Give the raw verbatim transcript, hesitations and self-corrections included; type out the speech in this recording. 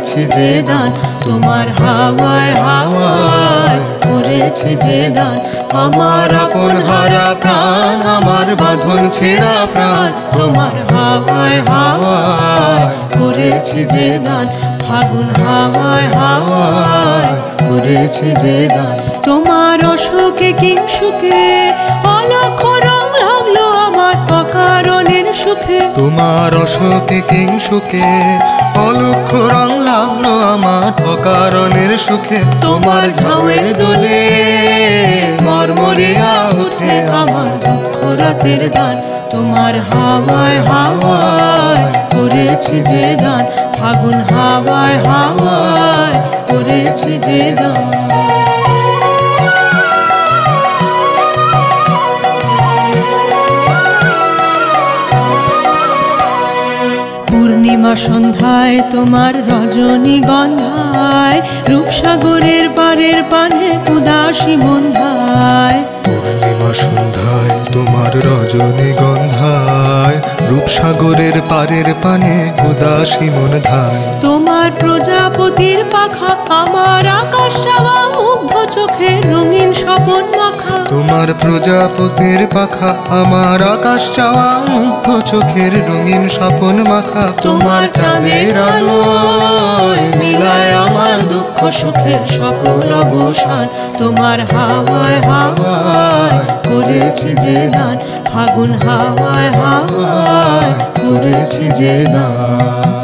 করেছি যে দান, তোমার হাওয়ায় হাওয়ায় করেছি যে দান। আমার আপন হারা প্রাণ, আমার বাঁধন ছেঁড়া প্রাণ, তোমার হাওয়ায় হাওয়ায় করেছি যে দান। ফাগুন হাওয়ায় হাওয়ায় করেছি যে দান। তোমার অসুখে কিংসুকে অলক্ষ রং লাগলো আমার অকারণের সুখে। তোমার অশোকে কিংসুকে অলক্ষ রং লাগলো আমার অকারণের সুখে। তোমার ঝাউয়ের দোলে মরমরিয়া উঠে আমার দুঃখ রাতের গান। তোমার হাওয়ায় হাওয়ায় করেছি যে দান, ফাগুন হাওয়ায় হাওয়ায় করেছি যে দান। পূর্ণিমা সন্ধ্যায় তোমার রজনীগন্ধায়, রূপসাগরের পারের পানে উদাসী মন্ধায়। পূর্ণিমা সন্ধ্যায় তোমার রজনীগন্ধায়, রূপসাগরের পারের পানে উদাসী মন ধায়। তোমার প্রজাপতির পাখা আমার আকাশ চাওয়া মুগ্ধ চোখে রঙিন স্বপন মাখা। তোমার প্রজাপতির পাখা আমার আকাশ চাওয়া মুগ্ধ চোখের রঙিন স্বপন মাখা। তোমার চাঁদের আলোয় মিলায় আমার দুঃখ সুখের সকল অবসান। তোমার হাওয়ায় হাওয়ায় করেছি যে দান, ফাগুন হাওয়ায় হাওয়ায় করেছি যে দান।